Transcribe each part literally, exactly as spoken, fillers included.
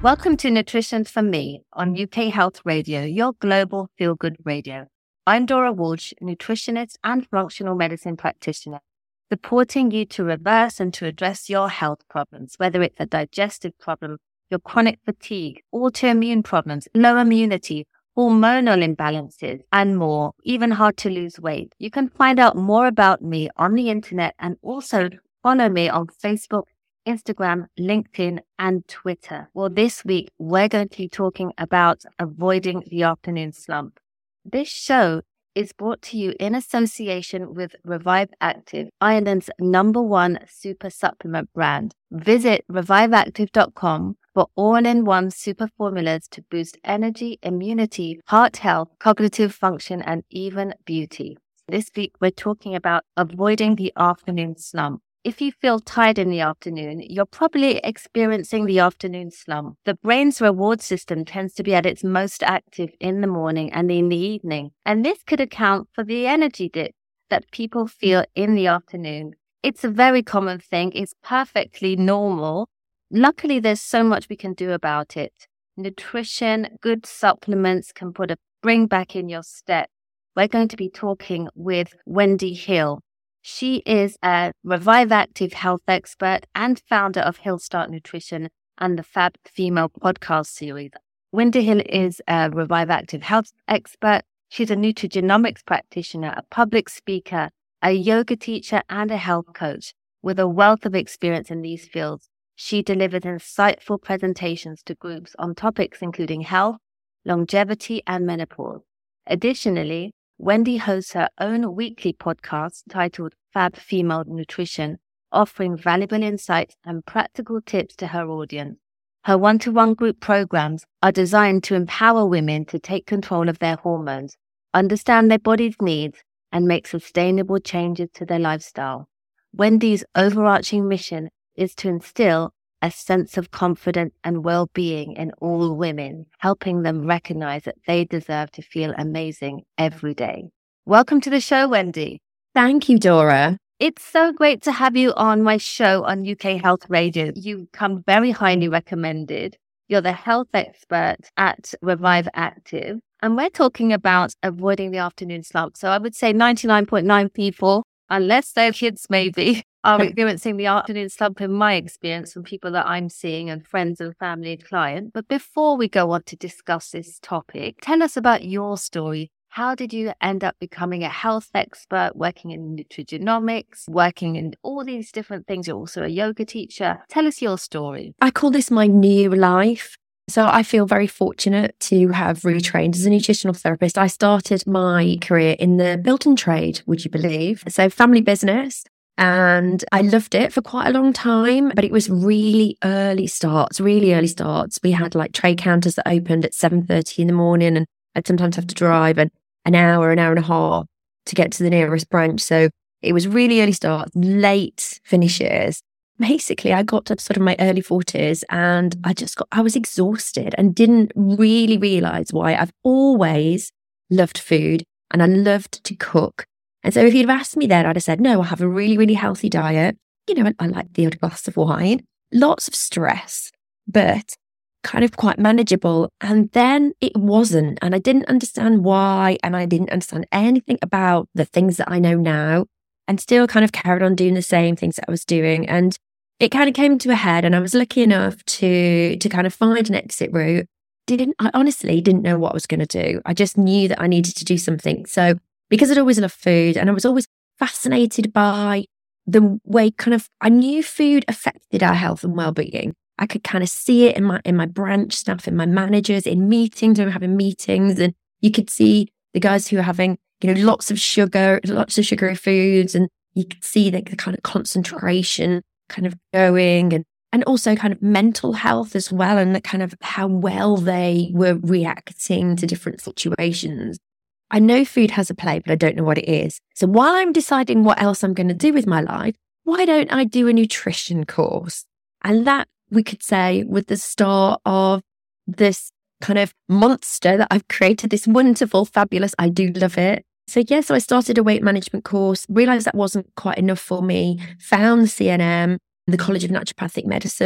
Welcome to Nutrition for Me on U K Health Radio, your global feel-good radio. I'm Dora Walsh, nutritionist and functional medicine practitioner, supporting you to reverse and to address your health problems, whether it's a digestive problem, your chronic fatigue, autoimmune problems, low immunity, hormonal imbalances, and more, even hard to lose weight. You can find out more about me on the internet and also follow me on Facebook, Instagram, LinkedIn, and Twitter. Well, this week, we're going to be talking about avoiding the afternoon slump. This show is brought to you in association with Revive Active, Ireland's number one super supplement brand. Visit revive active dot com for all-in-one super formulas to boost energy, immunity, heart health, cognitive function, and even beauty. This week, we're talking about avoiding the afternoon slump. If you feel tired in the afternoon, you're probably experiencing the afternoon slump. The brain's reward system tends to be at its most active in the morning and in the evening, and this could account for the energy dip that people feel in the afternoon. It's a very common thing. It's perfectly normal. Luckily, there's so much we can do about it. Nutrition, good supplements can put a spring back in your step. We're going to be talking with Wendy Hill. She is a Revive Active health expert and founder of Hill Start Nutrition and the Fab Female podcast series. Wendy Hill is a Revive Active health expert. She's a nutrigenomics practitioner, a public speaker, a yoga teacher, and a health coach. With a wealth of experience in these fields, she delivers insightful presentations to groups on topics including health, longevity, and menopause. Additionally, Wendy hosts her own weekly podcast titled Fab Female Nutrition, offering valuable insights and practical tips to her audience. Her one-to-one group programs are designed to empower women to take control of their hormones, understand their body's needs, and make sustainable changes to their lifestyle. Wendy's overarching mission is to instill a sense of confidence and well-being in all women, helping them recognize that they deserve to feel amazing every day. Welcome to the show, Wendy. Thank you, Dora. It's so great to have you on my show on U K Health Radio. You come very highly recommended. You're the health expert at Revive Active, and we're talking about avoiding the afternoon slump. So I would say ninety-nine point nine people, unless they're kids maybe, are experiencing the afternoon slump in my experience from people that I'm seeing and friends and family and clients. But before we go on to discuss this topic, tell us about your story. How did you end up becoming a health expert, working in nutrigenomics, working in all these different things? You're also a yoga teacher. Tell us your story. I call this my new life. So I feel very fortunate to have retrained as a nutritional therapist. I started my career in the building trade, would you believe? So family business. And I loved it for quite a long time, but it was really early starts, really early starts. We had like trade counters that opened at seven thirty in the morning, and I'd sometimes have to drive an, an hour, an hour and a half to get to the nearest branch. So it was really early starts, late finishes. Basically, I got to sort of my early forties and I just got, I was exhausted and didn't really realize why. I've always loved food and I loved to cook. And so if you'd have asked me then, I'd have said, no, I have a really, really healthy diet. You know, I like the odd glass of wine, lots of stress, but kind of quite manageable. And then it wasn't. And I didn't understand why. And I didn't understand anything about the things that I know now, and still kind of carried on doing the same things that I was doing. And it kind of came to a head, and I was lucky enough to, to kind of find an exit route. Didn't, I honestly didn't know what I was going to do. I just knew that I needed to do something. So because I'd always loved food and I was always fascinated by the way kind of, I knew food affected our health and well-being. I could kind of see it in my in my branch staff, in my managers, in meetings, when we were having meetings, and you could see the guys who were having, you know, lots of sugar, lots of sugary foods, and you could see the, the kind of concentration kind of going, and and also kind of mental health as well, and the kind of how well they were reacting to different situations. I know food has a play, but I don't know what it is. So while I'm deciding what else I'm going to do with my life, why don't I do a nutrition course? And that, we could say, was the start of this kind of monster that I've created, this wonderful, fabulous, I do love it. So yeah, so I started a weight management course, realised that wasn't quite enough for me, found the C N M, the College of Naturopathic Medicine,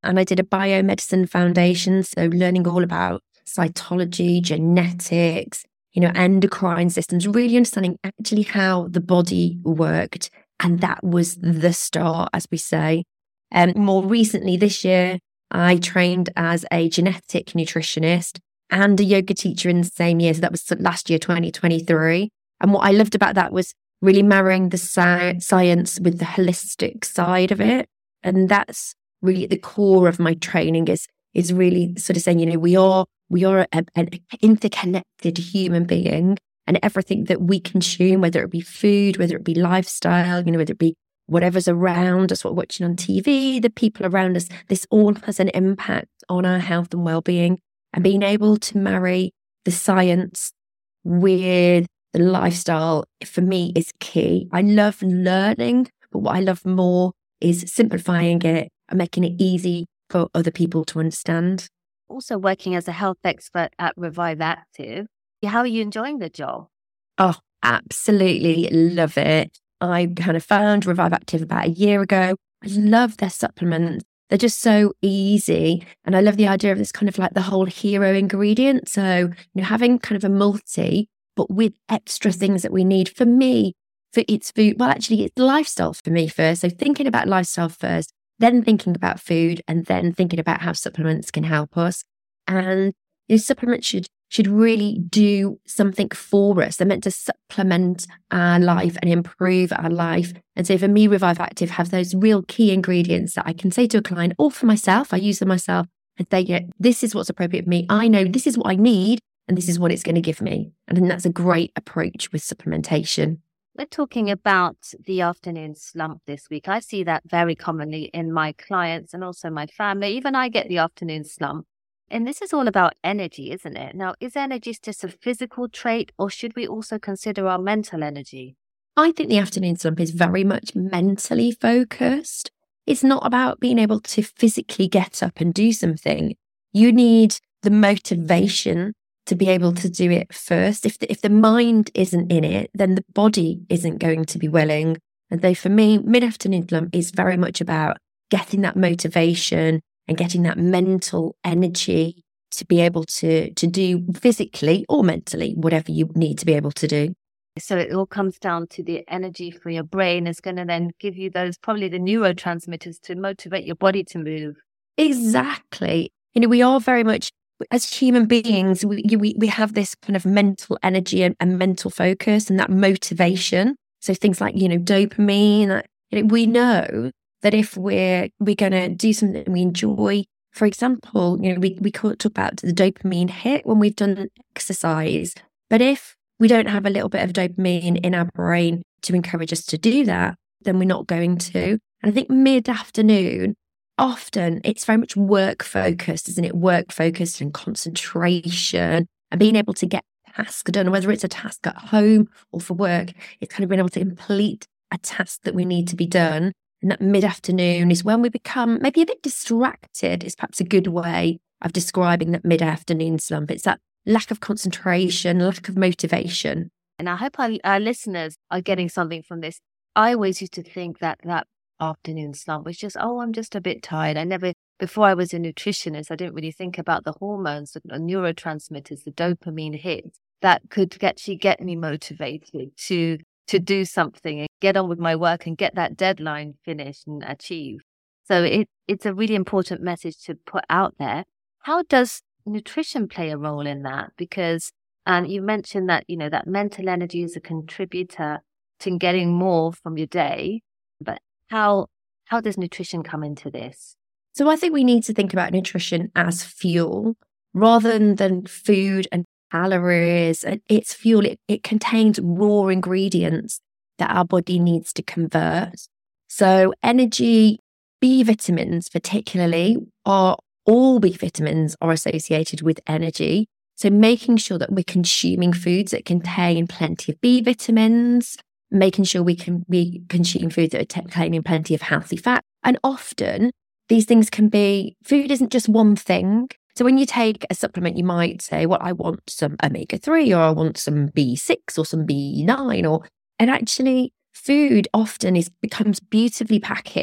and I did a biomedicine foundation. So learning all about cytology, genetics, you know, endocrine systems, really understanding actually how the body worked. And that was the start, as we say. Um, more recently this year, I trained as a genetic nutritionist and a yoga teacher in the same year. So that was last year, twenty twenty-three. And what I loved about that was really marrying the sci- science with the holistic side of it. And that's really at the core of my training is, is really sort of saying, you know, we are, we are a, an interconnected human being, and everything that we consume, whether it be food, whether it be lifestyle, you know, whether it be whatever's around us, what we're watching on T V, the people around us, this all has an impact on our health and well-being. And being able to marry the science with the lifestyle, for me, is key. I love learning, but what I love more is simplifying it and making it easy for other people to understand. Also working as a health expert at Revive Active, how are you enjoying the job? Oh, absolutely love it. I kind of found Revive Active about a year ago. I love their supplements. They're just so easy. And I love the idea of this kind of like the whole hero ingredient. So, you know, having kind of a multi, but with extra things that we need. For me, for it's food. Well, actually, it's lifestyle for me first. So thinking about lifestyle first, then thinking about food, and then thinking about how supplements can help us. And you know, supplements should should really do something for us. They're meant to supplement our life and improve our life. And so for me, Revive Active have those real key ingredients that I can say to a client or for myself, I use them myself, and they get, this is what's appropriate for me. I know this is what I need and this is what it's going to give me. And I think that's a great approach with supplementation. We're talking about the afternoon slump this week. I see that very commonly in my clients and also my family. Even I get the afternoon slump. And this is all about energy, isn't it? Now, is energy just a physical trait, or should we also consider our mental energy? I think the afternoon slump is very much mentally focused. It's not about being able to physically get up and do something. You need the motivation to be able to do it first. If the, if the mind isn't in it, then the body isn't going to be willing. And so for me, mid-afternoon slump is very much about getting that motivation and getting that mental energy to be able to, to do physically or mentally whatever you need to be able to do. So it all comes down to the energy for your brain is going to then give you those, probably the neurotransmitters to motivate your body to move. Exactly. You know, we are very much, as human beings, we we, we have this kind of mental energy and, and mental focus and that motivation. So things like, you know, dopamine, that, you know, we know that if we're we're going to do something we enjoy, for example, you know, we, we talk about the dopamine hit when we've done an exercise. But if we don't have a little bit of dopamine in our brain to encourage us to do that, then we're not going to. And I think mid-afternoon, often it's very much work focused, isn't it? Work focused and concentration and being able to get tasks done, whether it's a task at home or for work. It's kind of being able to complete a task that we need to be done. And that mid-afternoon is when we become maybe a bit distracted, is perhaps a good way of describing that mid-afternoon slump. It's that lack of concentration, lack of motivation. And I hope our, our listeners are getting something from this. I always used to think that that afternoon slump was just, oh, I'm just a bit tired. I never, before I was a nutritionist, I didn't really think about the hormones, the neurotransmitters, the dopamine hits that could actually get me motivated to to do something and get on with my work and get that deadline finished and achieved. So it, it's a really important message to put out there. How does nutrition play a role in that? Because um, you mentioned that, you know, that mental energy is a contributor to getting more from your day, but how how does nutrition come into this? So I think we need to think about nutrition as fuel rather than food and calories. It's fuel. It, it contains raw ingredients that our body needs to convert. So energy, B vitamins particularly, are all B vitamins are associated with energy. So making sure that we're consuming foods that contain plenty of B vitamins, making sure we can be consuming foods that are containing plenty of healthy fat. And often these things can be, food isn't just one thing. So when you take a supplement, you might say, well, I want some omega three, or I want some B six or some B nine, or, and actually food often is becomes beautifully packaged.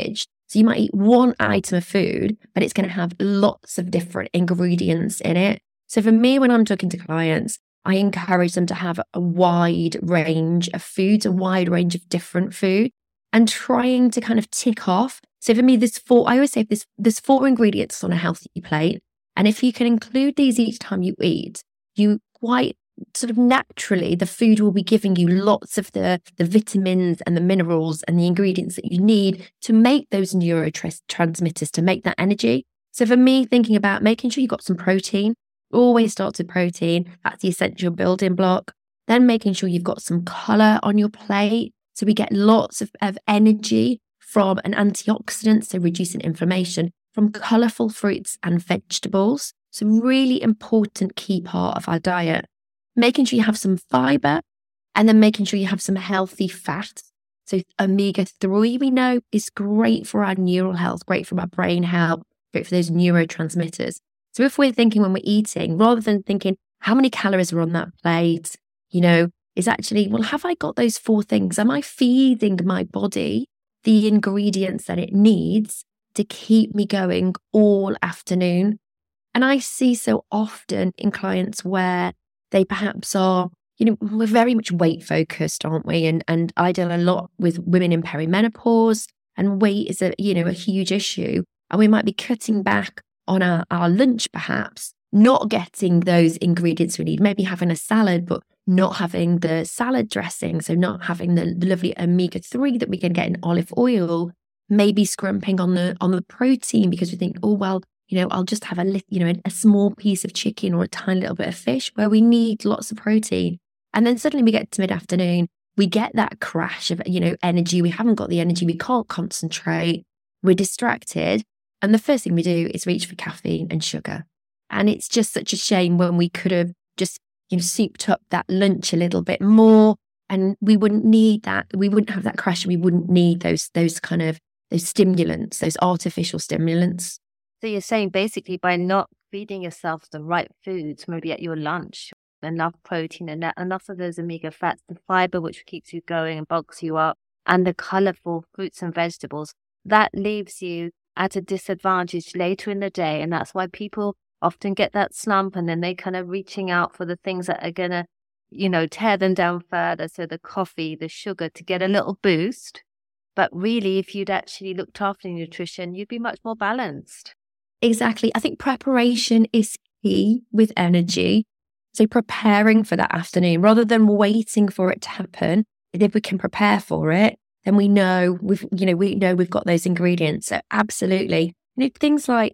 So you might eat one item of food, but it's going to have lots of different ingredients in it. So for me, when I'm talking to clients, I encourage them to have a wide range of foods, a wide range of different food, and trying to kind of tick off. So for me, there's four, I always say there's, there's four ingredients on a healthy plate. And if you can include these each time you eat, you quite sort of naturally, the food will be giving you lots of the, the vitamins and the minerals and the ingredients that you need to make those neurotransmitters, to make that energy. So for me, thinking about making sure you've got some protein, always starts with protein. That's the essential building block. Then making sure you've got some colour on your plate. So we get lots of, of energy from an antioxidant, so reducing inflammation, from colourful fruits and vegetables. So really important key part of our diet. Making sure you have some fibre, and then making sure you have some healthy fats. So omega three, we know, is great for our neural health, great for our brain health, great for those neurotransmitters. So if we're thinking when we're eating, rather than thinking how many calories are on that plate, you know, is actually, well, have I got those four things? Am I feeding my body the ingredients that it needs to keep me going all afternoon? And I see so often in clients where they perhaps are, you know, we're very much weight focused, aren't we? And and I deal a lot with women in perimenopause, and weight is a, you know, a huge issue. And we might be cutting back on our, our lunch, perhaps, not getting those ingredients we need, maybe having a salad, but not having the salad dressing. So not having the, the lovely omega three that we can get in olive oil, maybe scrimping on the, on the protein because we think, oh, well, you know, I'll just have a little, you know, a small piece of chicken or a tiny little bit of fish, where we need lots of protein. And then suddenly we get to mid-afternoon, we get that crash of, you know, energy. We haven't got the energy. We can't concentrate. We're distracted. And the first thing we do is reach for caffeine and sugar. And it's just such a shame when we could have just, you know, souped up that lunch a little bit more, and we wouldn't need that. We wouldn't have that crash. We wouldn't need those, those kind of, those stimulants, those artificial stimulants. So you're saying basically by not feeding yourself the right foods, maybe at your lunch, enough protein and enough of those omega fats, the fiber which keeps you going and bulks you up, and the colourful fruits and vegetables, that leaves you at a disadvantage later in the day. And that's why people often get that slump, and then they kind of reaching out for the things that are going to, you know, tear them down further. So the coffee, the sugar, to get a little boost. But really, if you'd actually looked after your nutrition, you'd be much more balanced. Exactly. I think preparation is key with energy. So preparing for that afternoon rather than waiting for it to happen. If we can prepare for it, then we know we've, you know, we know we've got those ingredients. So absolutely. You know, things like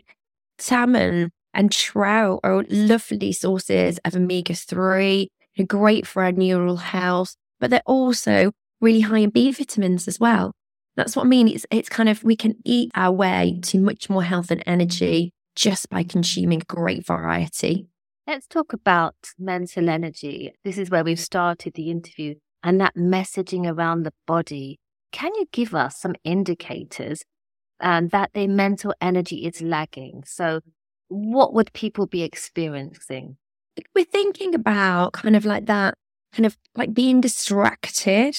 salmon and trout are lovely sources of omega three. They're great for our neural health, but they're also really high in B vitamins as well. That's what I mean. It's it's kind of, we can eat our way to much more health and energy just by consuming great variety. Let's talk about mental energy. This is where we've started the interview, and that messaging around the body. Can you give us some indicators um, that their mental energy is lagging? So what would people be experiencing? We're thinking about kind of like that, kind of like being distracted.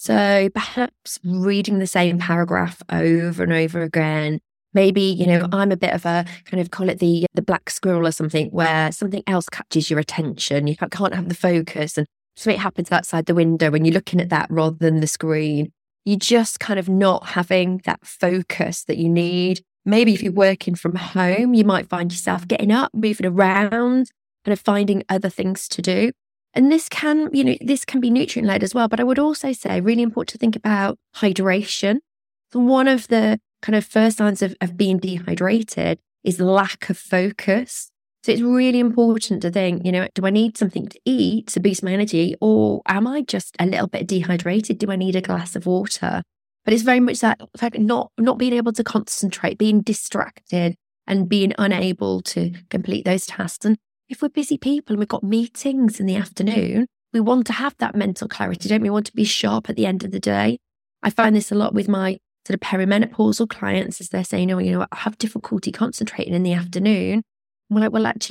So perhaps reading the same paragraph over and over again. Maybe, you know, I'm a bit of a kind of call it the the black squirrel or something, where something else catches your attention. You can't have the focus, and something happens outside the window and you're looking at that rather than the screen. You're just kind of not having that focus that you need. Maybe if you're working from home, you might find yourself getting up, moving around, kind of finding other things to do. And this can, you know, this can be nutrient led as well. But I would also say really important to think about hydration. So one of the kind of first signs of, of being dehydrated is lack of focus. So it's really important to think, you know, do I need something to eat to boost my energy, or am I just a little bit dehydrated? Do I need a glass of water? But it's very much that fact, not not being able to concentrate, being distracted and being unable to complete those tasks. And if we're busy people and we've got meetings in the afternoon, we want to have that mental clarity, don't we? We want to be sharp at the end of the day. I find this a lot with my sort of perimenopausal clients, as they're saying, oh, you know, I have difficulty concentrating in the afternoon. I'm like, well, actually,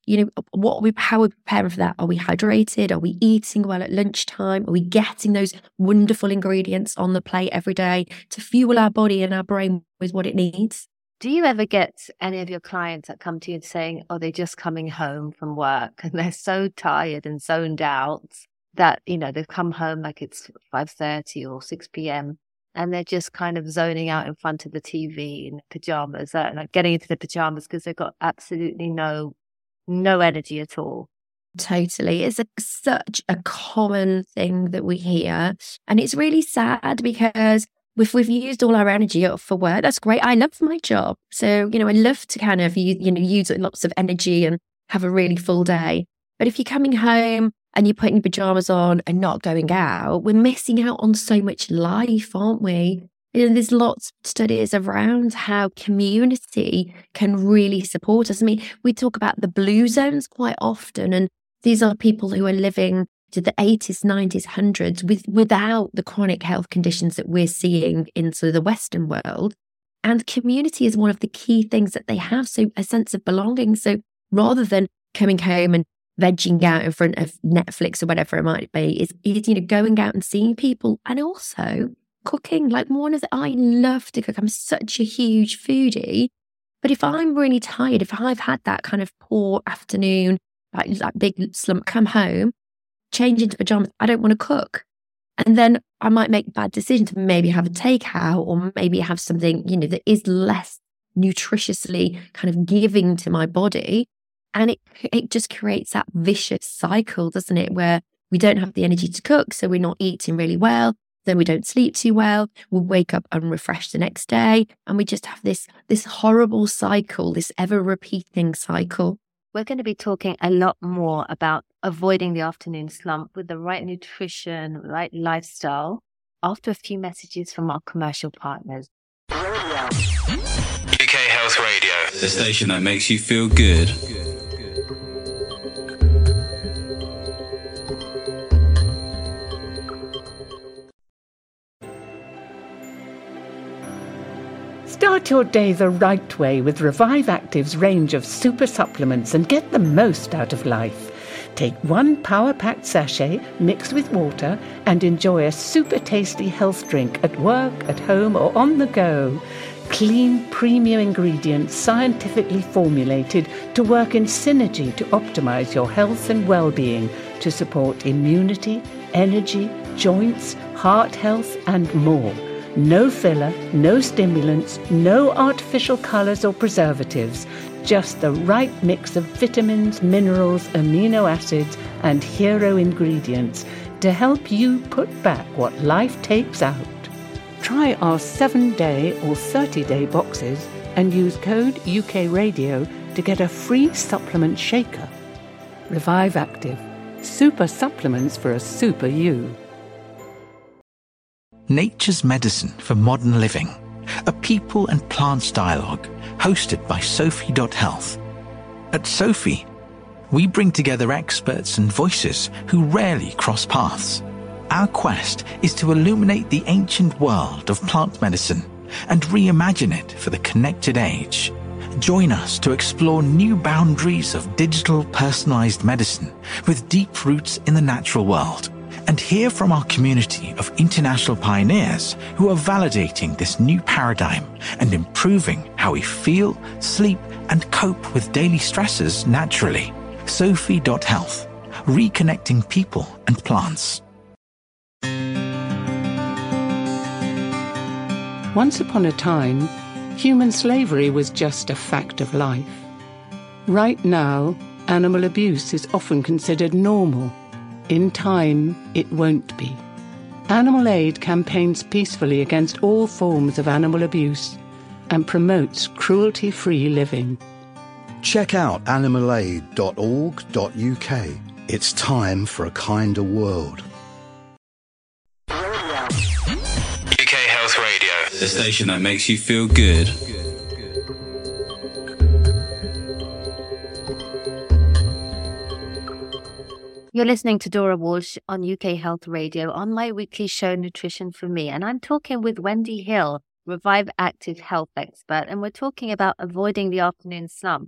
You know, what are we, how are we preparing for that? Are we hydrated? Are we eating well at lunchtime? Are we getting those wonderful ingredients on the plate every day to fuel our body and our brain with what it needs? Do you ever get any of your clients that come to you saying, oh, they're just coming home from work and they're so tired and zoned out that, you know, they've come home like it's five thirty or six p.m. and they're just kind of zoning out in front of the T V in pajamas, uh, like getting into the pajamas because they've got absolutely no no energy at all? Totally. It's a, such a common thing that we hear. And it's really sad because if we've used all our energy up for work, that's great. I love my job. So, you know, I love to kind of, you, you know, use lots of energy and have a really full day. But if you're coming home and you're putting your pajamas on and not going out, we're missing out on so much life, aren't we? You know, there's lots of studies around how community can really support us. I mean, we talk about the blue zones quite often, and these are people who are living to the eighties, nineties, hundreds with, without the chronic health conditions that we're seeing in sort of the Western world. And community is one of the key things that they have. So a sense of belonging. So rather than coming home and vegging out in front of Netflix or whatever it might be, is, is you know, going out and seeing people, and also cooking. Like one of the, I love to cook. I'm such a huge foodie. But if I'm really tired, if I've had that kind of poor afternoon, like that big slump, come home, change into pajamas, I don't want to cook. And then I might make bad decisions, maybe have a takeout or maybe have something, you know, that is less nutritiously kind of giving to my body. And it it just creates that vicious cycle, doesn't it? Where we don't have the energy to cook, so we're not eating really well. Then we don't sleep too well. We'll wake up unrefreshed the next day. And we just have this, this horrible cycle, this ever repeating cycle. We're going to be talking a lot more about avoiding the afternoon slump with the right nutrition, right lifestyle, after a few messages from our commercial partners. U K Health Radio, the station that makes you feel good. Start your day the right way with Revive Active's range of super supplements and get the most out of life. Take one power-packed sachet mixed with water and enjoy a super tasty health drink at work, at home or on the go. Clean, premium ingredients scientifically formulated to work in synergy to optimize your health and well-being to support immunity, energy, joints, heart health and more. No filler, no stimulants, no artificial colours or preservatives, just the right mix of vitamins, minerals, amino acids and hero ingredients to help you put back what life takes out. Try our seven-day or thirty-day boxes and use code U K Radio to get a free supplement shaker. Revive Active. Super supplements for a super you. Nature's Medicine for Modern Living, a people and plants dialogue hosted by Sophie dot health. At Sophie, we bring together experts and voices who rarely cross paths. Our quest is to illuminate the ancient world of plant medicine and reimagine it for the connected age. Join us to explore new boundaries of digital personalized medicine with deep roots in the natural world, and hear from our community of international pioneers who are validating this new paradigm and improving how we feel, sleep, and cope with daily stresses naturally. Sophie dot health, reconnecting people and plants. Once upon a time, human slavery was just a fact of life. Right now, animal abuse is often considered normal. In time, it won't be. Animal Aid campaigns peacefully against all forms of animal abuse and promotes cruelty-free living. Check out animal aid dot org dot U K. It's time for a kinder world. U K Health Radio, the station that makes you feel good. You're listening to Dora Walsh on U K Health Radio on my weekly show, Nutrition for Me. And I'm talking with Wendy Hill, Revive Active health expert. And we're talking about avoiding the afternoon slump.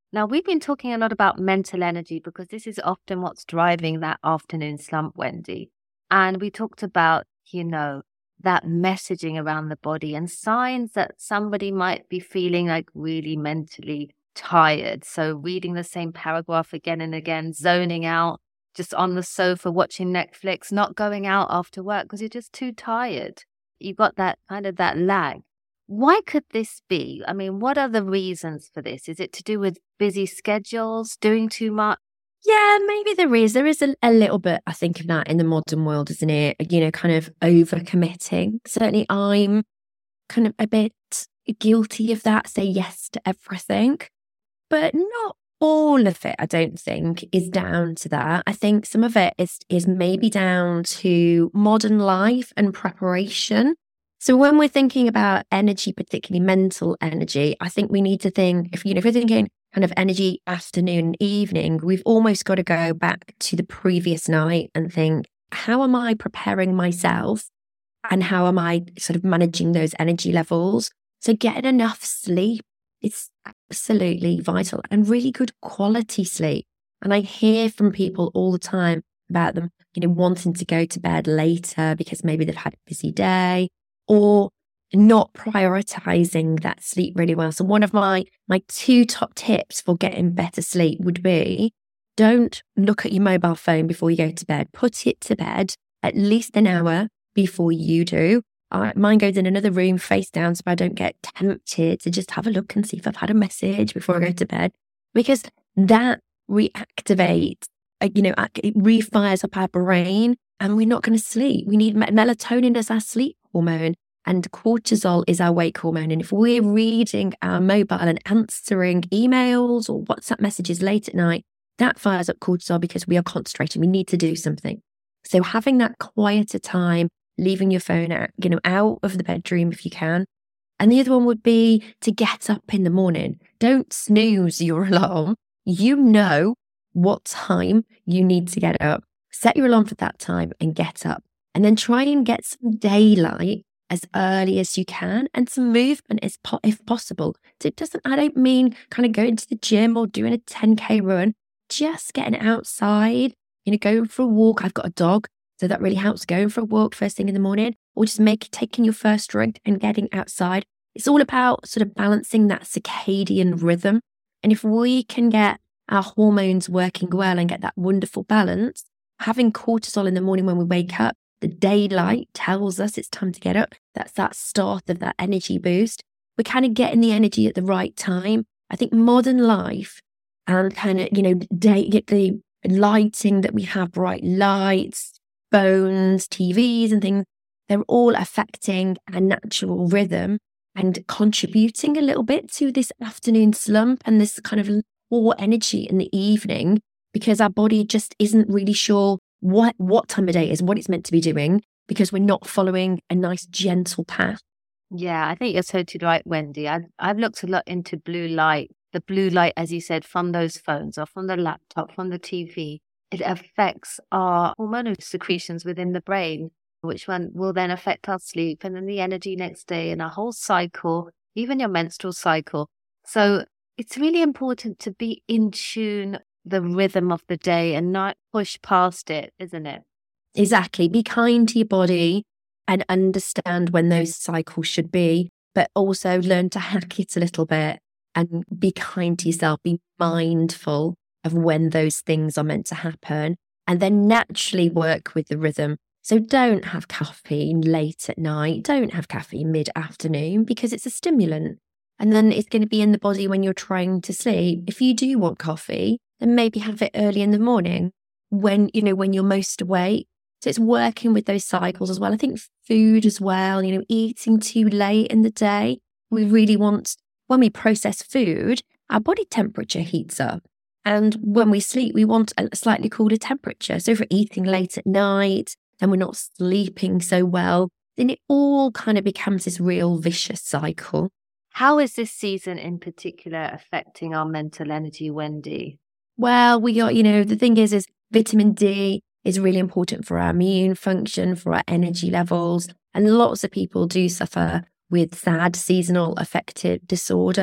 Now, we've been talking a lot about mental energy because this is often what's driving that afternoon slump, Wendy. And we talked about, you know, that messaging around the body and signs that somebody might be feeling like really mentally tired. So reading the same paragraph again and again, zoning out, just on the sofa watching Netflix, not going out after work because you're just too tired. You got that kind of that lag. Why could this be? I mean, what are the reasons for this? Is it to do with busy schedules, doing too much? Yeah, maybe there is. There is a, a little bit, I think, of that in the modern world, isn't it? You know, kind of overcommitting. Certainly I'm kind of a bit guilty of that, say yes to everything. But not all of it, I don't think, is down to that. I think some of it is is maybe down to modern life and preparation. So when we're thinking about energy, particularly mental energy, I think we need to think, if you know, if we're thinking kind of energy afternoon and evening, we've almost got to go back to the previous night and think, how am I preparing myself and how am I sort of managing those energy levels? So getting enough sleep is absolutely vital, and really good quality sleep. And I hear from people all the time about them, you know, wanting to go to bed later because maybe they've had a busy day, or not prioritizing that sleep really well. So one of my my two top tips for getting better sleep would be, don't look at your mobile phone before you go to bed. Put it to bed at least an hour before you do. Uh, mine goes in another room face down so I don't get tempted to just have a look and see if I've had a message before I go to bed, because that reactivates, uh, you know, it refires up our brain and we're not going to sleep. We need melatonin as our sleep hormone, and cortisol is our wake hormone. And if we're reading our mobile and answering emails or WhatsApp messages late at night, that fires up cortisol because we are concentrating. We need to do something. So having that quieter time, leaving your phone out, you know, out of the bedroom if you can. And the other one would be to get up in the morning. Don't snooze your alarm. You know what time you need to get up. Set your alarm for that time and get up. And then try and get some daylight as early as you can, and some movement is po- if possible. So it doesn't, I don't mean kind of going to the gym or doing a ten K run, just getting outside, you know, going for a walk. I've got a dog, so that really helps, going for a walk first thing in the morning, or just make taking your first drink and getting outside. It's all about sort of balancing that circadian rhythm. And if we can get our hormones working well and get that wonderful balance, having cortisol in the morning when we wake up, the daylight tells us it's time to get up. That's that start of that energy boost. We're kind of getting the energy at the right time. I think modern life and kind of, you know, day, the lighting that we have, bright lights, phones, T Vs and things, they're all affecting our natural rhythm and contributing a little bit to this afternoon slump and this kind of poor energy in the evening, because our body just isn't really sure what what time of day it is, what it's meant to be doing, because we're not following a nice gentle path. Yeah, I think you're totally right, Wendy. I've, I've looked a lot into blue light, the blue light, as you said, from those phones or from the laptop, from the T V. It affects our hormonal secretions within the brain, which one will then affect our sleep and then the energy next day and our whole cycle, even your menstrual cycle. So it's really important to be in tune the rhythm of the day and not push past it, isn't it? Exactly. Be kind to your body and understand when those cycles should be, but also learn to hack it a little bit and be kind to yourself. Be mindful of when those things are meant to happen, and then naturally work with the rhythm. So don't have caffeine late at night. Don't have caffeine mid-afternoon because it's a stimulant. And then it's going to be in the body when you're trying to sleep. If you do want coffee, then maybe have it early in the morning when, you know, when you're most awake. So it's working with those cycles as well. I think food as well, you know, eating too late in the day. We really want, when we process food, our body temperature heats up. And when we sleep, we want a slightly cooler temperature. So if we're eating late at night and we're not sleeping so well, then it all kind of becomes this real vicious cycle. How is this season in particular affecting our mental energy, Wendy? Well, we got, you know, the thing is, is vitamin D is really important for our immune function, for our energy levels. And lots of people do suffer with SAD, seasonal affective disorder.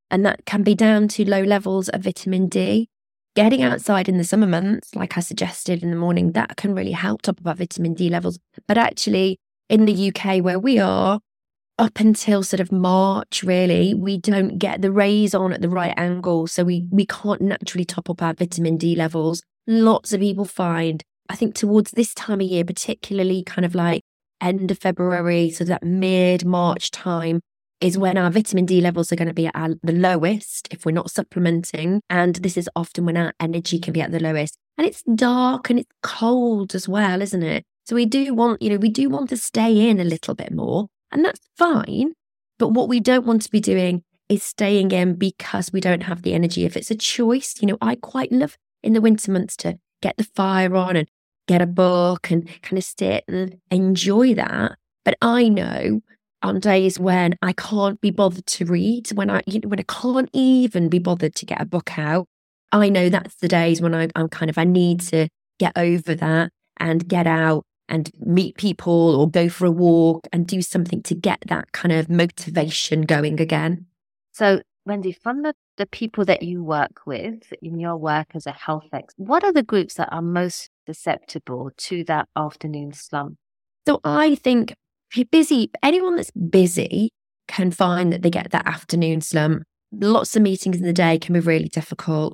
And that can be down to low levels of vitamin D. Getting outside in the summer months, like I suggested in the morning, that can really help top up our vitamin D levels. But actually, in the U K where we are, up until sort of March, really, we don't get the rays on at the right angle. So we, we can't naturally top up our vitamin D levels. Lots of people find, I think towards this time of year, particularly kind of like end of February, so that mid-March time, is when our vitamin D levels are going to be at our, the lowest if we're not supplementing. And this is often when our energy can be at the lowest. And it's dark and it's cold as well, isn't it? So we do want, you know, we do want to stay in a little bit more, and that's fine. But what we don't want to be doing is staying in because we don't have the energy. If it's a choice, you know, I quite love in the winter months to get the fire on and get a book and kind of sit and enjoy that. But I know on days when I can't be bothered to read, when I you know, when I can't even be bothered to get a book out, I know that's the days when I, I'm kind of, I need to get over that and get out and meet people or go for a walk and do something to get that kind of motivation going again. So, Wendy, from the, the people that you work with in your work as a health expert, what are the groups that are most susceptible to that afternoon slump? So I think busy, anyone that's busy can find that they get that afternoon slump. Lots of meetings in the day can be really difficult.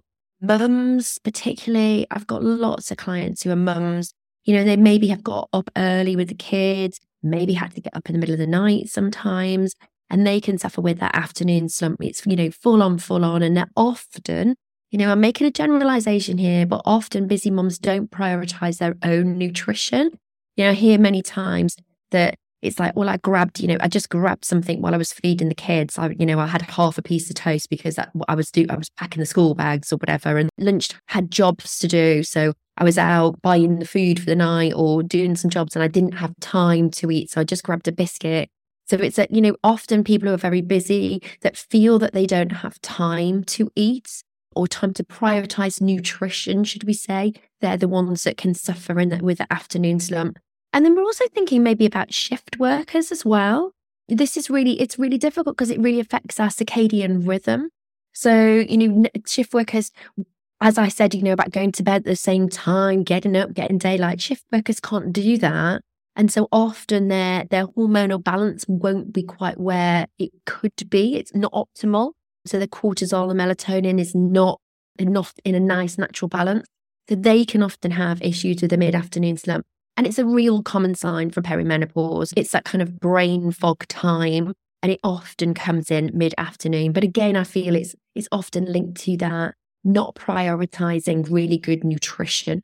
Mums, particularly, I've got lots of clients who are mums. You know, they maybe have got up early with the kids, maybe had to get up in the middle of the night sometimes, and they can suffer with that afternoon slump. It's, you know, full on, full on. And they're often, you know, I'm making a generalization here, but often busy mums don't prioritize their own nutrition. You know, I hear many times that it's like, well, I grabbed, you know, I just grabbed something while I was feeding the kids. I, you know, I had half a piece of toast because that, I was do, I was packing the school bags or whatever, and lunch had jobs to do. So I was out buying the food for the night or doing some jobs and I didn't have time to eat. So I just grabbed a biscuit. So it's that, you know, often people who are very busy that feel that they don't have time to eat or time to prioritize nutrition, should we say, they're the ones that can suffer in that with the afternoon slump. And then we're also thinking maybe about shift workers as well. This is really, it's really difficult because it really affects our circadian rhythm. So, you know, shift workers, as I said, you know, about going to bed at the same time, getting up, getting daylight, shift workers can't do that. And so often their, their hormonal balance won't be quite where it could be. It's not optimal. So the cortisol and melatonin is not enough in a nice natural balance. So they can often have issues with the mid-afternoon slump. And it's a real common sign for perimenopause. It's that kind of brain fog time, and it often comes in mid-afternoon. But again, I feel it's it's often linked to that not prioritizing really good nutrition.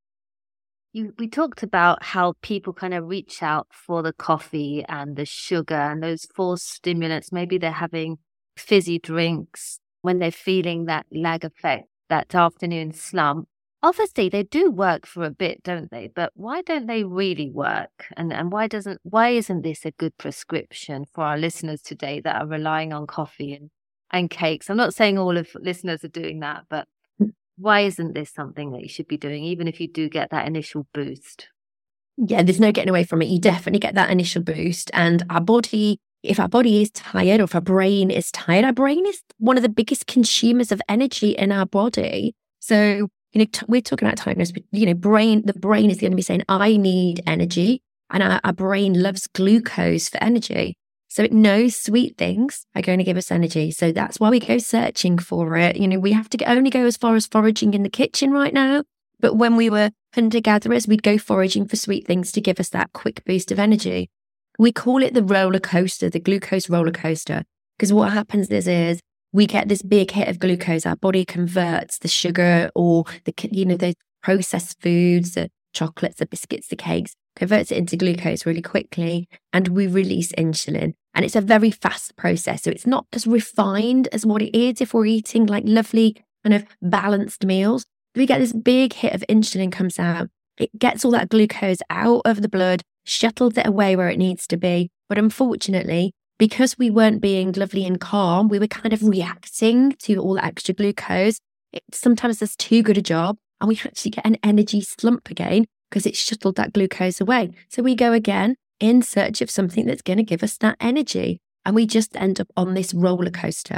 You, we talked about how people kind of reach out for the coffee and the sugar and those false stimulants. Maybe they're having fizzy drinks when they're feeling that lag effect, that afternoon slump. Obviously, they do work for a bit, don't they? But why don't they really work? And and why doesn't why isn't this a good prescription for our listeners today that are relying on coffee and, and cakes? I'm not saying all of listeners are doing that, but why isn't this something that you should be doing, even if you do get that initial boost? Yeah, there's no getting away from it. You definitely get that initial boost. And our body, if our body is tired or if our brain is tired, our brain is one of the biggest consumers of energy in our body. So You know, t- we're talking about tiredness, but, you know, brain, the brain is going to be saying, I need energy. And our, our brain loves glucose for energy. So it knows sweet things are going to give us energy. So that's why we go searching for it. You know, we have to get, only go as far as foraging in the kitchen right now. But when we were hunter-gatherers, we'd go foraging for sweet things to give us that quick boost of energy. We call it the roller coaster, the glucose roller coaster, because what happens is, is we get this big hit of glucose. Our body converts the sugar or the, you know, the processed foods, the chocolates, the biscuits, the cakes, converts it into glucose really quickly, and we release insulin. And it's a very fast process. So it's not as refined as what it is if we're eating like lovely kind of balanced meals. We get this big hit of insulin comes out. It gets all that glucose out of the blood, shuttles it away where it needs to be. But unfortunately, because we weren't being lovely and calm, we were kind of reacting to all the extra glucose. It sometimes does too good a job, and we actually get an energy slump again because it shuttled that glucose away. So we go again in search of something that's going to give us that energy, and we just end up on this roller coaster.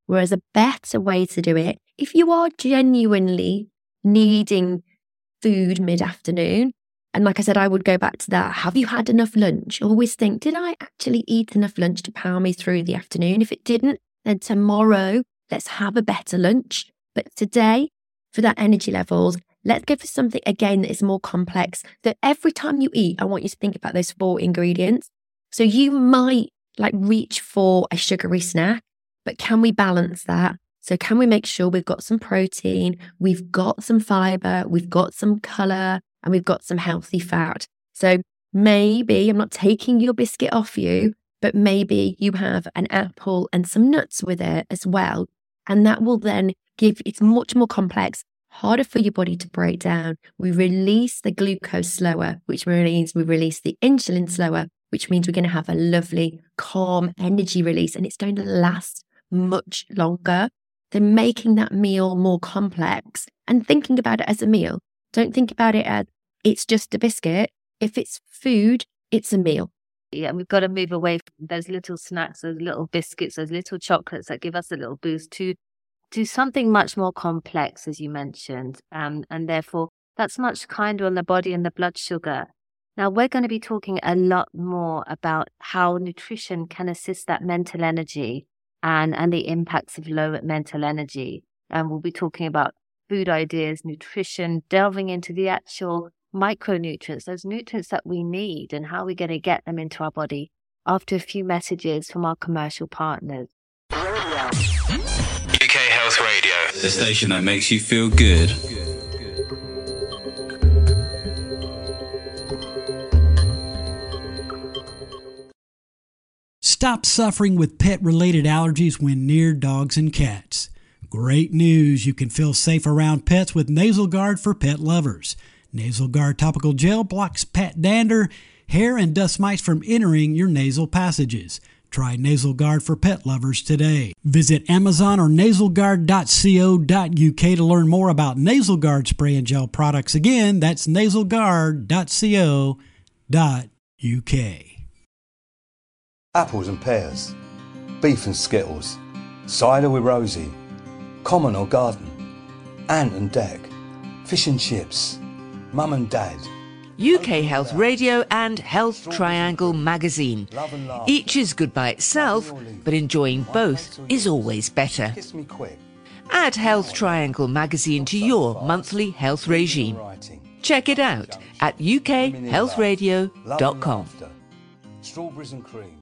Whereas a better way to do it, if you are genuinely needing food mid-afternoon, and like I said, I would go back to that. Have you had enough lunch? Always think, did I actually eat enough lunch to power me through the afternoon? If it didn't, then tomorrow, let's have a better lunch. But today, for that energy levels, let's go for something, again, that is more complex. That every time you eat, I want you to think about those four ingredients. So you might like reach for a sugary snack, but can we balance that? So can we make sure we've got some protein, we've got some fiber, we've got some colour, and we've got some healthy fat? So maybe, I'm not taking your biscuit off you, but maybe you have an apple and some nuts with it as well. And that will then give, it's much more complex, harder for your body to break down. We release the glucose slower, which means we release the insulin slower, which means we're going to have a lovely, calm energy release, and it's going to last much longer than making that meal more complex and thinking about it as a meal. Don't think about it as it's just a biscuit. If it's food, it's a meal. Yeah, and we've got to move away from those little snacks, those little biscuits, those little chocolates that give us a little boost to to something much more complex, as you mentioned, um, and therefore that's much kinder on the body and the blood sugar. Now, we're going to be talking a lot more about how nutrition can assist that mental energy and, and the impacts of low mental energy. And we'll be talking about food ideas, nutrition, delving into the actual micronutrients, those nutrients that we need, and how we're going to get them into our body after a few messages from our commercial partners. U K Health Radio, the station that makes you feel good. Stop suffering with pet-related allergies when near dogs and cats. Great news! You can feel safe around pets with Nasal Guard for pet lovers. Nasal Guard topical gel blocks pet dander, hair, and dust mites from entering your nasal passages. Try Nasal Guard for pet lovers today. Visit Amazon or nasal guard dot co dot U K to learn more about Nasal Guard spray and gel products. Again, that's nasal guard dot co dot U K. Apples and pears, beef and skittles, cider with Rosie, common or garden, ant and deck, fish and chips, mum and dad. U K Health Radio and Health Triangle magazine. Each is good by itself, but enjoying both is always better. Kiss me quick. Add Health Triangle magazine to your monthly health regime. Check it out at U K health radio dot com. Strawberries and cream.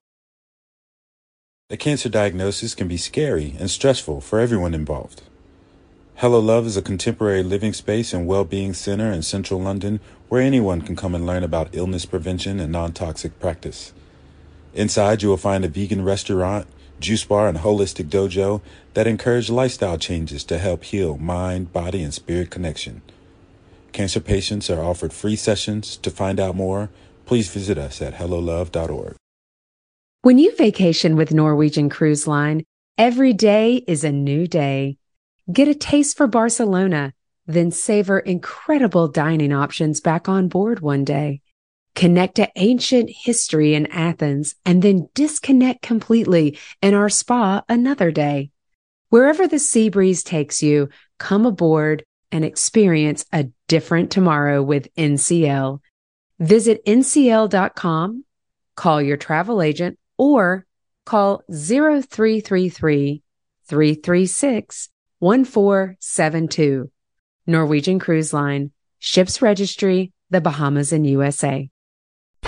A cancer diagnosis can be scary and stressful for everyone involved. Hello Love is a contemporary living space and well-being center in central London where anyone can come and learn about illness prevention and non-toxic practice. Inside, you will find a vegan restaurant, juice bar, and holistic dojo that encourage lifestyle changes to help heal mind, body, and spirit connection. Cancer patients are offered free sessions. To find out more, please visit us at hello love dot org. When you vacation with Norwegian Cruise Line, every day is a new day. Get a taste for Barcelona, then savor incredible dining options back on board one day. Connect to ancient history in Athens, and then disconnect completely in our spa another day. Wherever the sea breeze takes you, come aboard and experience a different tomorrow with N C L. Visit N C L dot com, call your travel agent, or call zero three three three, three three six, one four seven two. Norwegian Cruise Line, Ships Registry, the Bahamas and U S A. U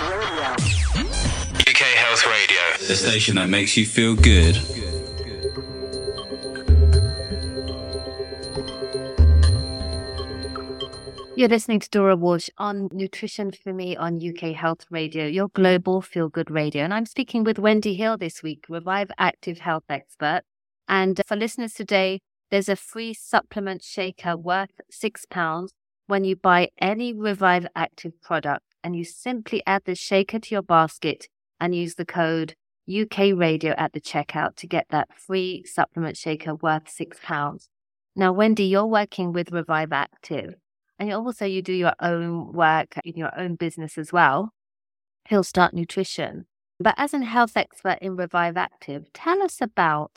K Health Radio, the station that makes you feel good. You're listening to Dora Walsh on Nutrition for Me on U K Health Radio, your global feel-good radio. And I'm speaking with Wendy Hill this week, Revive Active health expert. And for listeners today, there's a free supplement shaker worth six pounds when you buy any Revive Active product. And you simply add the shaker to your basket and use the code U K Radio at the checkout to get that free supplement shaker worth six pounds. Now, Wendy, you're working with Revive Active. And also you do your own work in your own business as well, He'll Start Nutrition. But as a health expert in Revive Active, tell us about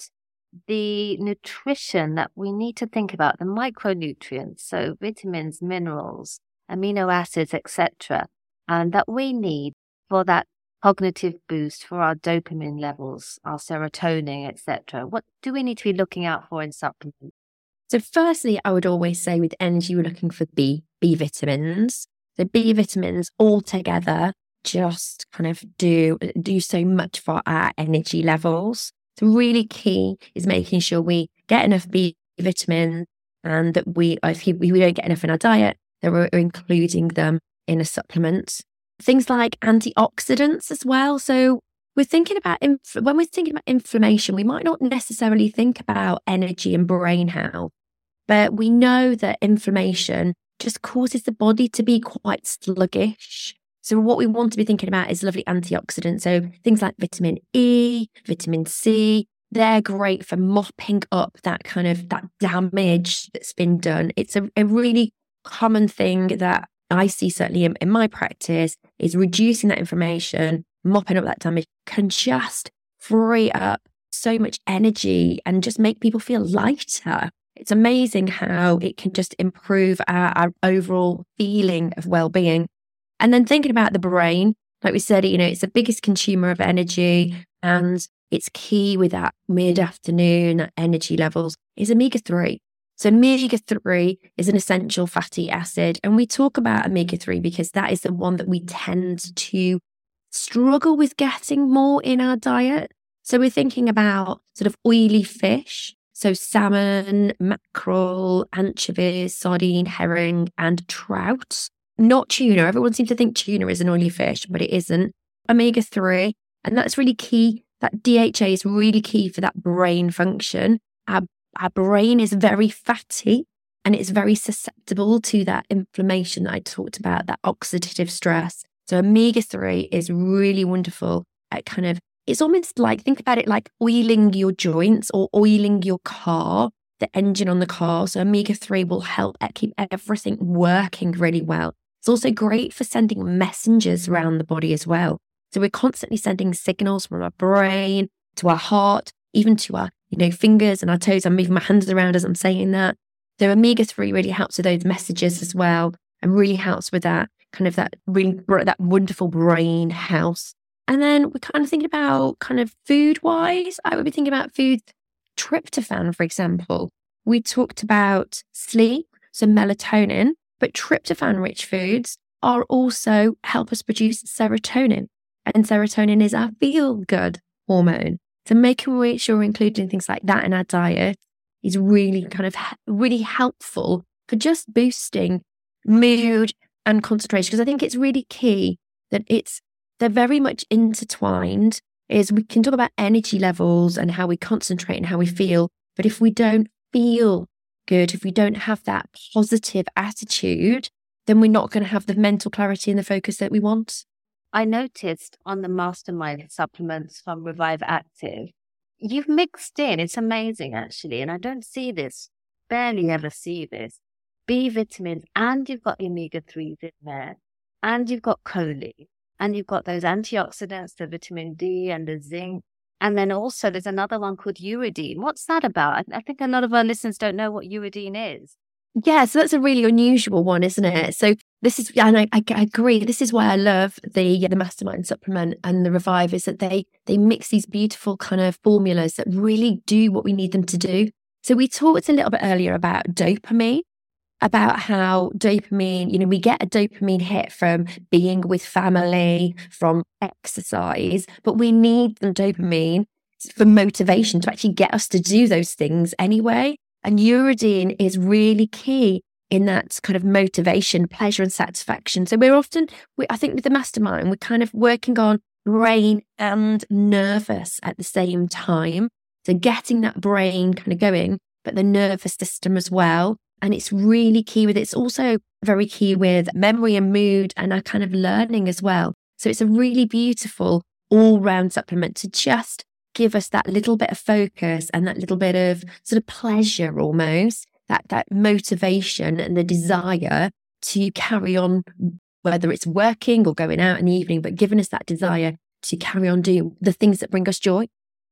the nutrition that we need to think about, the micronutrients, so vitamins, minerals, amino acids, et cetera, and that we need for that cognitive boost, for our dopamine levels, our serotonin, et cetera. What do we need to be looking out for in supplements? So firstly, I would always say with energy, we're looking for B, B vitamins. The B vitamins all together just kind of do, do so much for our energy levels. So really key is making sure we get enough B vitamins, and that we, if we don't get enough in our diet, that we're including them in a supplement. Things like antioxidants as well. So we're thinking about, inf- when we're thinking about inflammation, we might not necessarily think about energy and brain health, but we know that inflammation just causes the body to be quite sluggish. So what we want to be thinking about is lovely antioxidants. So things like vitamin E, vitamin C, they're great for mopping up that kind of that damage that's been done. It's a, a really common thing that I see certainly in, in my practice is reducing that inflammation, mopping up that damage can just free up so much energy and just make people feel lighter. It's amazing how it can just improve our, our overall feeling of well-being. And then thinking about the brain, like we said, you know, it's the biggest consumer of energy, and it's key with that mid-afternoon energy levels is omega three. So omega three is an essential fatty acid. And we talk about omega three because that is the one that we tend to struggle with getting more in our diet. So we're thinking about sort of oily fish. So salmon, mackerel, anchovies, sardine, herring, and trout. Not tuna. Everyone seems to think tuna is an oily fish, but it isn't. omega three. And that's really key. That D H A is really key for that brain function. Our, our brain is very fatty, and it's very susceptible to that inflammation that I talked about, that oxidative stress. So omega three is really wonderful at kind of, it's almost like, think about it like oiling your joints or oiling your car, the engine on the car. So omega three will help at keep everything working really well. It's also great for sending messengers around the body as well. So we're constantly sending signals from our brain to our heart, even to our, you know, fingers and our toes. I'm moving my hands around as I'm saying that. So omega three really helps with those messages as well, and really helps with that kind of that really, that wonderful brain health. And then we're kind of thinking about kind of food wise, I would be thinking about food, tryptophan, for example. We talked about sleep, so melatonin, but tryptophan rich foods are also help us produce serotonin. And serotonin is our feel good hormone. So making sure we're including things like that in our diet is really kind of really helpful for just boosting mood and concentration. Because I think it's really key that it's, they're very much intertwined. Is we can talk about energy levels and how we concentrate and how we feel. But if we don't feel good, if we don't have that positive attitude, then we're not going to have the mental clarity and the focus that we want. I noticed on the Mastermind supplements from Revive Active, you've mixed in, it's amazing actually, and I don't see this, barely ever see this, B vitamins, and you've got omega threes in there, and you've got choline, and you've got those antioxidants, the vitamin D and the zinc. And then also there's another one called uridine. What's that about? I, I think a lot of our listeners don't know what uridine is. Yeah, so that's a really unusual one, isn't it? So this is, and I, I, I agree, this is why I love the the Mastermind supplement and the Revive, is that they they mix these beautiful kind of formulas that really do what we need them to do. So we talked a little bit earlier about dopamine, about how dopamine, you know, we get a dopamine hit from being with family, from exercise, but we need the dopamine for motivation to actually get us to do those things anyway. And uridine is really key in that kind of motivation, pleasure and satisfaction. So we're often, we, I think with the Mastermind, we're kind of working on brain and nervous at the same time. So getting that brain kind of going, but the nervous system as well. And it's really key with it. It's also very key with memory and mood and our kind of learning as well. So it's a really beautiful all-round supplement to just give us that little bit of focus and that little bit of sort of pleasure almost, that that motivation and the desire to carry on, whether it's working or going out in the evening, but giving us that desire to carry on doing the things that bring us joy.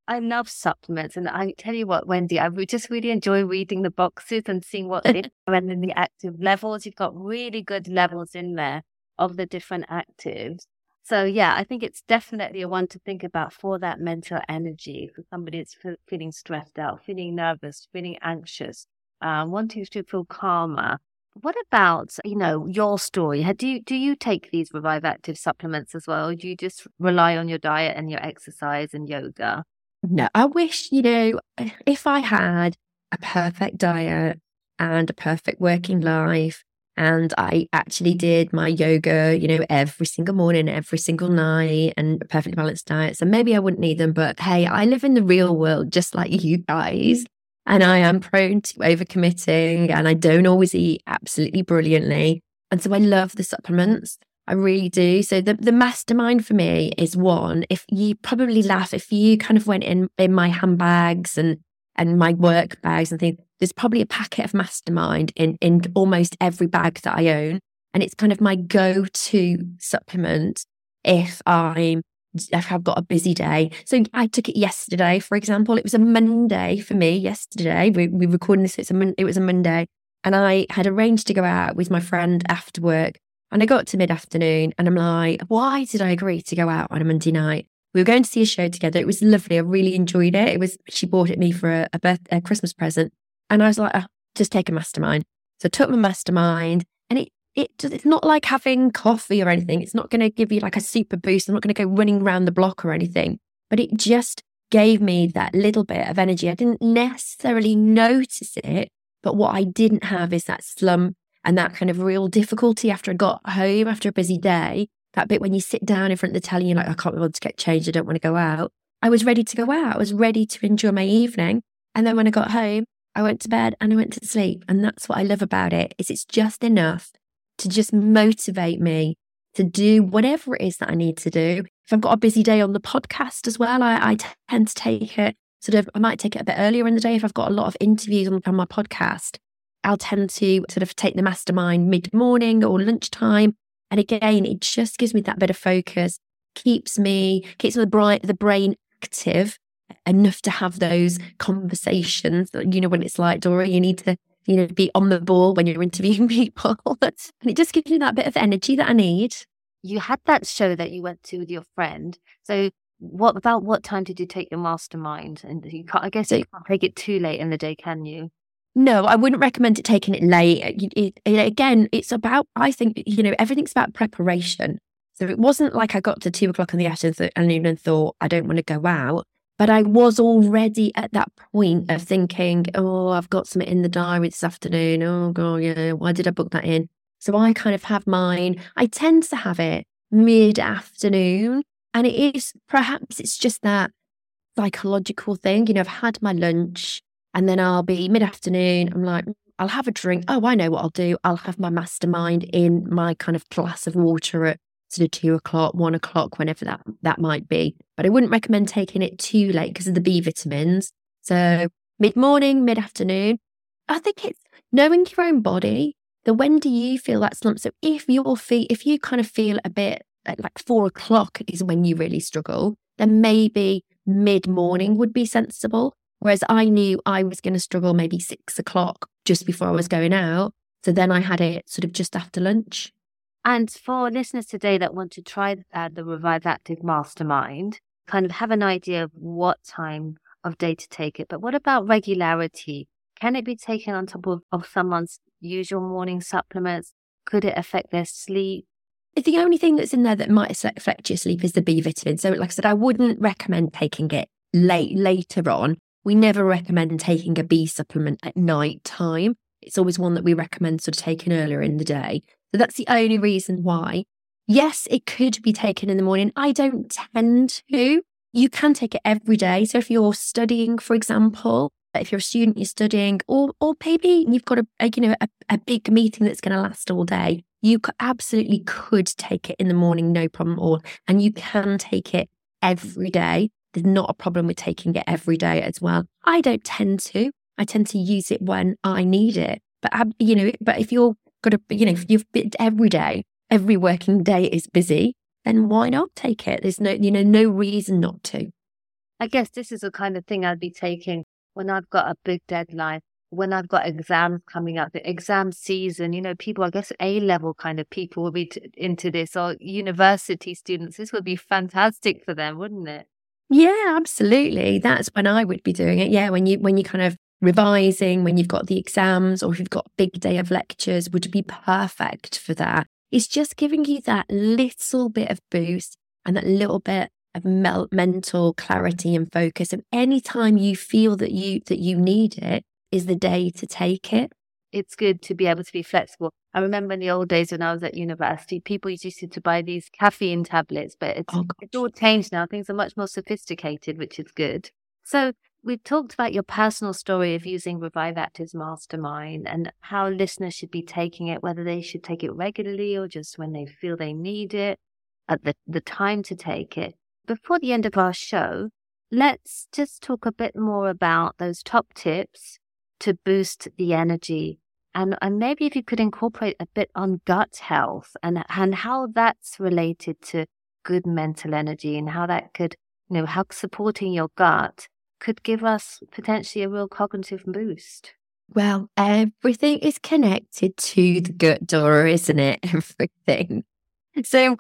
I love supplements. And I tell you what, Wendy, I would just really enjoy reading the boxes and seeing what's in and then the active levels. You've got really good levels in there of the different actives. So yeah, I think it's definitely a one to think about for that mental energy, for somebody that's f- feeling stressed out, feeling nervous, feeling anxious, uh, wanting to feel calmer. What about, you know, your story? Do you, do you take these Revive Active supplements as well? Or do you just rely on your diet and your exercise and yoga? No, I wish, you know, if I had a perfect diet and a perfect working life, and I actually did my yoga, you know, every single morning, every single night, and a perfectly balanced diet, so maybe I wouldn't need them. But hey, I live in the real world just like you guys. And I am prone to overcommitting, and I don't always eat absolutely brilliantly. And so I love the supplements. I really do. So the, the mastermind for me is one. If you probably laugh, if you kind of went in, in my handbags and, and my work bags and things, there's probably a packet of mastermind in, in almost every bag that I own. And it's kind of my go-to supplement if I'm if I've got a busy day. So I took it yesterday, for example. It was a Monday for me yesterday. We we recording this, it's a mon- it was a Monday. And I had arranged to go out with my friend after work. And I got to mid-afternoon and I'm like, why did I agree to go out on a Monday night? We were going to see a show together. It was lovely. I really enjoyed it. It was, she bought it me for a, a, birth, a Christmas present. And I was like, oh, just take a mastermind. So I took my mastermind, and it It, it's not like having coffee or anything. It's not going to give you like a super boost. I'm not going to go running around the block or anything. But it just gave me that little bit of energy. I didn't necessarily notice it. But what I didn't have is that slump and that kind of real difficulty after I got home after a busy day. That bit when you sit down in front of the telly, you're like, I can't be bothered to get changed. I don't want to go out. I was ready to go out. I was ready to enjoy my evening. And then when I got home, I went to bed and I went to sleep. And that's what I love about it, is it's just enough to just motivate me to do whatever it is that I need to do. If I've got a busy day on the podcast as well, I, I tend to take it sort of, I might take it a bit earlier in the day. If I've got a lot of interviews on, on my podcast, I'll tend to sort of take the mastermind mid-morning or lunchtime. And again, it just gives me that bit of focus, keeps me, keeps the brain, the brain active enough to have those conversations. You know, when it's like, Dora, you need to, you know, be on the ball when you're interviewing people. And it just gives me that bit of energy that I need. You had that show that you went to with your friend. So what about what time did you take your mastermind? And you can't, I guess so, you can't take it too late in the day, can you? No, I wouldn't recommend it taking it late. It, it, it, again, it's about, I think, you know, everything's about preparation. So it wasn't like I got to two o'clock in the afternoon and thought, I don't want to go out. But I was already at that point of thinking, oh, I've got something in the diary this afternoon. Oh, God, yeah, why did I book that in? So I kind of have mine. I tend to have it mid-afternoon. And it is, perhaps it's just that psychological thing. You know, I've had my lunch and then I'll be mid-afternoon. I'm like, I'll have a drink. Oh, I know what I'll do. I'll have my mastermind in my kind of glass of water at sort of two o'clock, one o'clock, whenever that, that might be. But I wouldn't recommend taking it too late because of the B vitamins. So mid-morning, mid-afternoon. I think it's knowing your own body. The when do you feel that slump? So if you're fe- if you kind of feel a bit like four o'clock is when you really struggle, then maybe mid-morning would be sensible. Whereas I knew I was going to struggle maybe six o'clock just before I was going out. So then I had it sort of just after lunch. And for listeners today that want to try uh, the Revive Active Mastermind, kind of have an idea of what time of day to take it. But what about regularity? Can it be taken on top of, of someone's usual morning supplements? Could it affect their sleep? The only thing that's in there that might affect your sleep is the B vitamin. So like I said, I wouldn't recommend taking it late later on. We never recommend taking a B supplement at night time. It's always one that we recommend sort of taking earlier in the day. So that's the only reason why. Yes, it could be taken in the morning. I don't tend to. You can take it every day. So if you're studying, for example, if you're a student, you're studying, or or maybe you've got a, a you know a, a big meeting that's going to last all day, you absolutely could take it in the morning, no problem at all. And you can take it every day. There's not a problem with taking it every day as well. I don't tend to. I tend to use it when I need it. But you know, but if you're got to, you know, if you've been every day, every working day is busy, then why not take it? There's no, you know, no reason not to. I guess this is the kind of thing I'd be taking when I've got a big deadline, when I've got exams coming up, the exam season. You know, people, I guess A-level kind of people will be t- into this, or university students. This would be fantastic for them, wouldn't it? Yeah, absolutely. That's when I would be doing it. Yeah, when you when you kind of revising, when you've got the exams, or if you've got a big day of lectures, would be perfect for that. It's just giving you that little bit of boost and that little bit of mel- mental clarity and focus. And anytime you feel that you that you need it is the day to take it. It's good to be able to be flexible. I remember in the old days when I was at university, people used to, to buy these caffeine tablets, but it's, Oh, it's all changed now. Things are much more sophisticated, which is good. So we've talked about your personal story of using Revive Active's Mastermind and how listeners should be taking it, whether they should take it regularly or just when they feel they need it, at the, the time to take it. Before the end of our show, let's just talk a bit more about those top tips to boost the energy. And, and maybe if you could incorporate a bit on gut health and, and how that's related to good mental energy and how that could, you know, how supporting your gut could give us potentially a real cognitive boost. Well, everything is connected to the gut, Dora, isn't it? Everything. So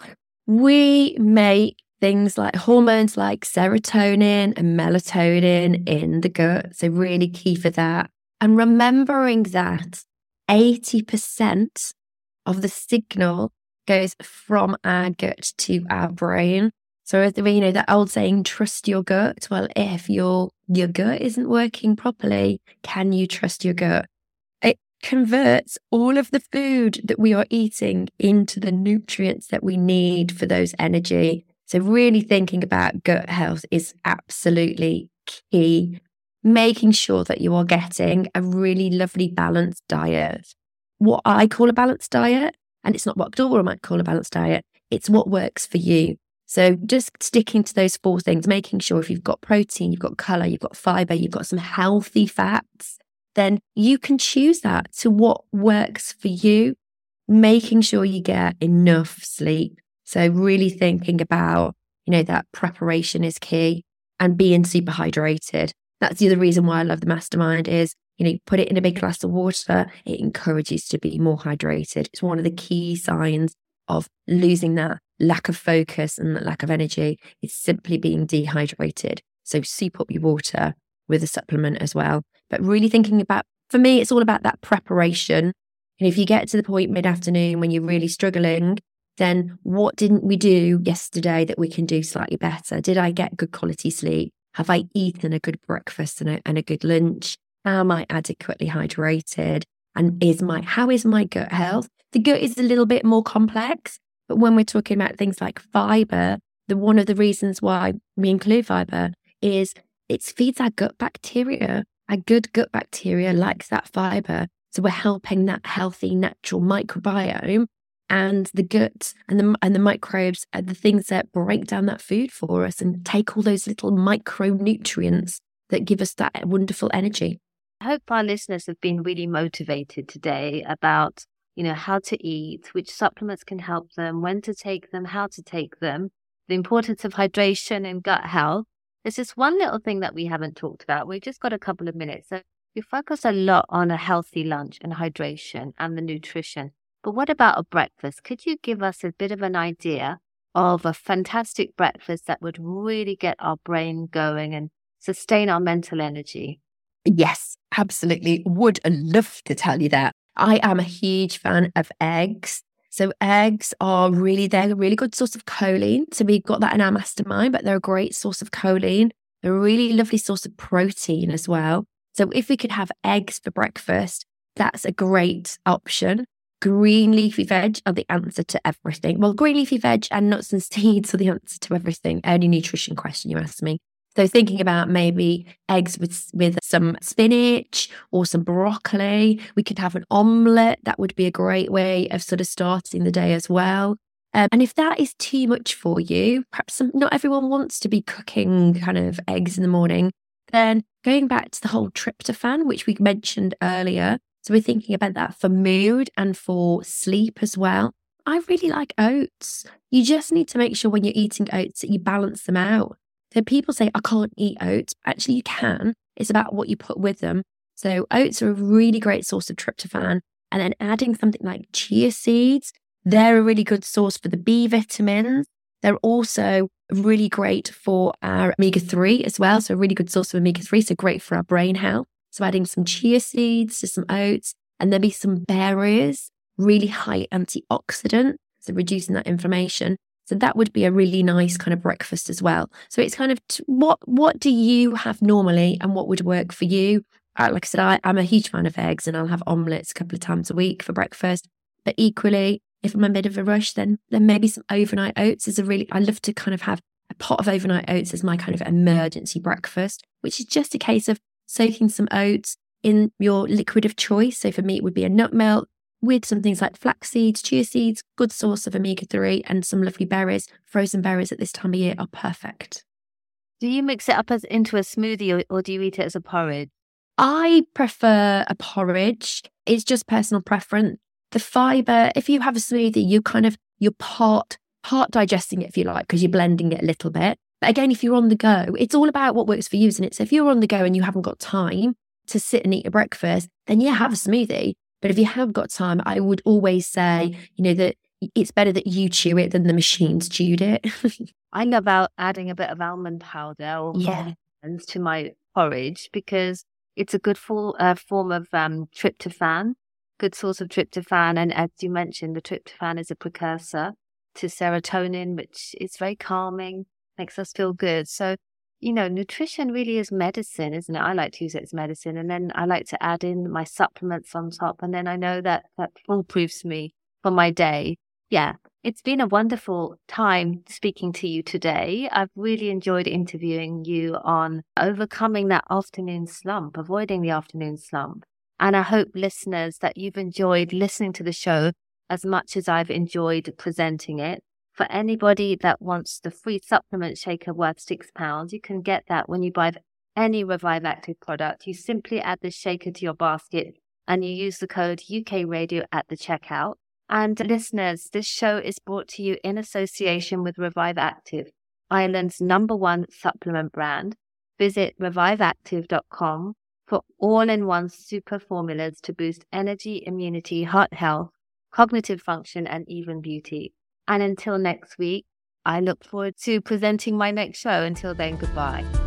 we make things like hormones like serotonin and melatonin in the gut. So really key for that. And remembering that eighty percent of the signal goes from our gut to our brain. So, you know, that old saying, trust your gut. Well, if your your gut isn't working properly, can you trust your gut? It converts all of the food that we are eating into the nutrients that we need for those energy. So really thinking about gut health is absolutely key. Making sure that you are getting a really lovely balanced diet. What I call a balanced diet, and it's not what Dora might call a balanced diet, it's what works for you. So just sticking to those four things, making sure if you've got protein, you've got colour, you've got fibre, you've got some healthy fats, then you can choose that to what works for you, making sure you get enough sleep. So really thinking about, you know, that preparation is key and being super hydrated. That's the other reason why I love the Mastermind is, you know, you put it in a big glass of water, it encourages you to be more hydrated. It's one of the key signs of losing that lack of focus and that lack of energy. It's simply being dehydrated. So soup up your water with a supplement as well. But really thinking about, for me, it's all about that preparation. And if you get to the point mid-afternoon when you're really struggling, then what didn't we do yesterday that we can do slightly better? Did I get good quality sleep? Have I eaten a good breakfast and a, and a good lunch? Am I adequately hydrated? And is my how is my gut health? The gut is a little bit more complex, but when we're talking about things like fibre, the one of the reasons why we include fibre is it feeds our gut bacteria. Our good gut bacteria likes that fibre. So we're helping that healthy natural microbiome, and the gut and the and the microbes are the things that break down that food for us and take all those little micronutrients that give us that wonderful energy. I hope our listeners have been really motivated today about, you know, how to eat, which supplements can help them, when to take them, how to take them, the importance of hydration and gut health. There's just one little thing that we haven't talked about. We've just got a couple of minutes. So we focus a lot on a healthy lunch and hydration and the nutrition. But what about a breakfast? Could you give us a bit of an idea of a fantastic breakfast that would really get our brain going and sustain our mental energy? Yes, absolutely. Would love to tell you that. I am a huge fan of eggs. So eggs are really, they're a really good source of choline. So we've got that in our Mastermind, but they're a great source of choline. They're a really lovely source of protein as well. So if we could have eggs for breakfast, that's a great option. Green leafy veg are the answer to everything. Well, green leafy veg and nuts and seeds are the answer to everything. Any nutrition question you ask me. So thinking about maybe eggs with with some spinach or some broccoli. We could have an omelette. That would be a great way of sort of starting the day as well. Um, and if that is too much for you, perhaps some, not everyone wants to be cooking kind of eggs in the morning, then going back to the whole tryptophan, which we mentioned earlier. So we're thinking about that for mood and for sleep as well. I really like oats. You just need to make sure when you're eating oats that you balance them out. So people say, I can't eat oats. Actually, you can. It's about what you put with them. So oats are a really great source of tryptophan. And then adding something like chia seeds, they're a really good source for the B vitamins. They're also really great for our omega three as well. So a really good source of omega three. So great for our brain health. So adding some chia seeds to some oats and maybe some berries, really high antioxidant. So reducing that inflammation. So that would be a really nice kind of breakfast as well. So it's kind of t- what what do you have normally and what would work for you? Uh, like I said, I, I'm a huge fan of eggs and I'll have omelettes a couple of times a week for breakfast. But equally, if I'm in a bit of a rush, then then maybe some overnight oats is a really, I love to kind of have a pot of overnight oats as my kind of emergency breakfast, which is just a case of soaking some oats in your liquid of choice. So for me, it would be a nut milk with some things like flax seeds, chia seeds, good source of omega three, and some lovely berries. Frozen berries at this time of year are perfect. Do you mix it up as into a smoothie or, or do you eat it as a porridge? I prefer a porridge. It's just personal preference. The fibre, if you have a smoothie, you kind of, you're part, part digesting it, if you like, because you're blending it a little bit. But again, if you're on the go, it's all about what works for you, isn't it? So if you're on the go and you haven't got time to sit and eat a breakfast, then yeah, have a smoothie. But if you have got time, I would always say, you know, that it's better that you chew it than the machines chewed it. I love out adding a bit of almond powder or yeah. almonds to my porridge because it's a good full, uh, form of um, tryptophan, good source of tryptophan. And as you mentioned, the tryptophan is a precursor to serotonin, which is very calming, makes us feel good. So, you know, nutrition really is medicine, isn't it? I like to use it as medicine. And then I like to add in my supplements on top. And then I know that that foolproofs me for my day. Yeah, it's been a wonderful time speaking to you today. I've really enjoyed interviewing you on overcoming that afternoon slump, avoiding the afternoon slump. And I hope, listeners, that you've enjoyed listening to the show as much as I've enjoyed presenting it. For anybody that wants the free supplement shaker worth six pounds, you can get that when you buy any Revive Active product. You simply add the shaker to your basket and you use the code U K Radio at the checkout. And listeners, this show is brought to you in association with Revive Active, Ireland's number one supplement brand. Visit revive active dot com for all-in-one super formulas to boost energy, immunity, heart health, cognitive function, and even beauty. And until next week, I look forward to presenting my next show. Until then, goodbye.